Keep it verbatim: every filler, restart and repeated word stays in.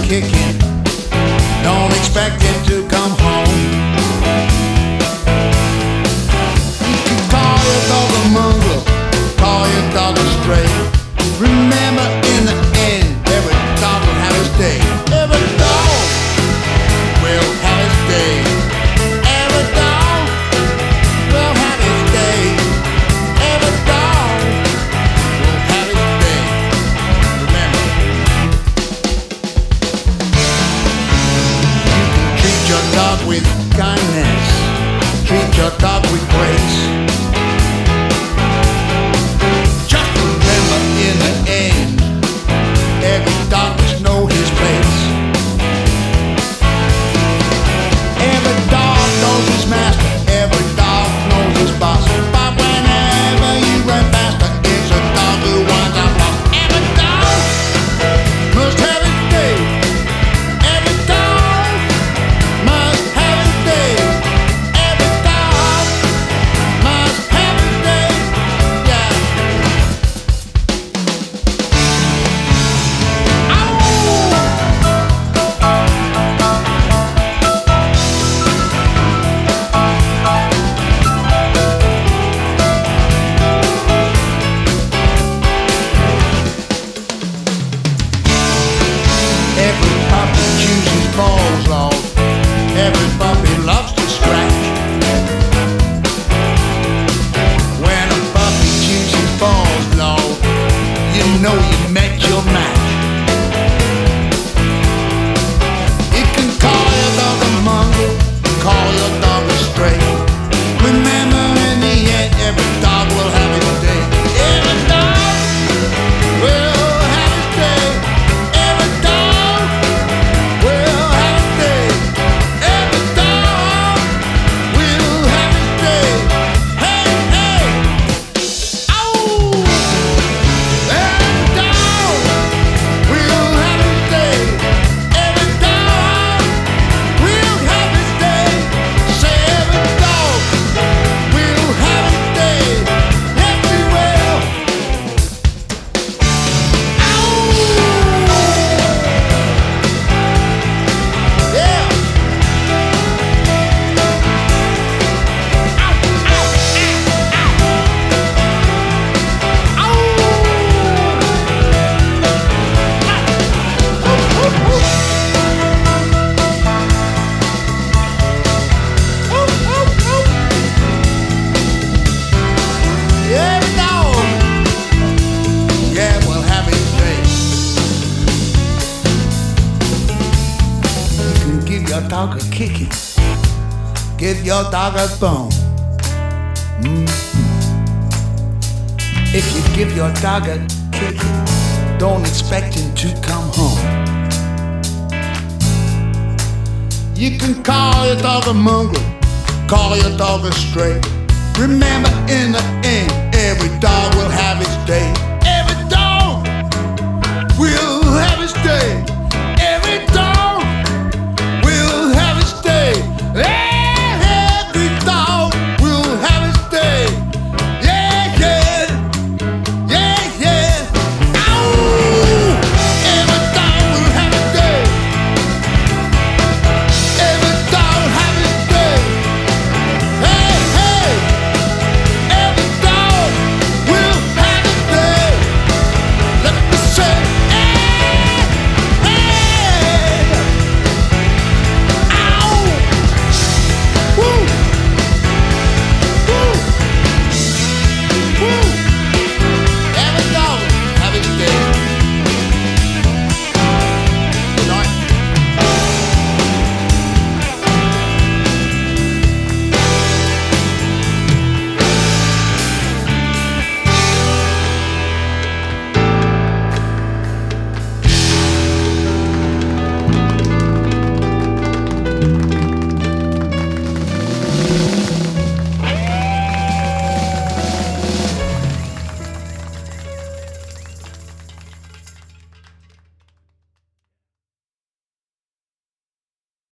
kicking. Don't expect it to come home. You can call your dog a mongrel, call your dog a stray. Remember, in the end, every dog will have its day. Every dog will have its day. Every dog will have its day. Every dog will have its day. Remember, you can treat your dog with kindness, treat your dog with grace. Just remember, in the end, every dog must know his place. Every dog knows his master, every dog knows his boss. But whenever you run faster, it's a dog who winds up lost. Every dog must have his day. Every dog must have his day. Every dog must have his day. Yeah. Every puppy chooses balls, Lord. Every puppy loves to scratch. When a puppy chooses balls, Lord, you know you met your match. You can call your dog a mongrel, call your dog a stray. Remember, in the end, every dog will have its day. Every dog will have its day. Every dog will have its day. Every dog will have its day. Hey, hey, oh! Every dog will have its day. Every dog will have its day. Say every dog will have its day. Yes, we will. Yeah. Every dog, yeah, will have its day. You can give your dog a kicking, give your dog a bone. Mm. If you give your dog a kicking, don't expect him to come home. You can call your dog a mongrel, call your dog a stray. Remember, in the end, every dog will have its day.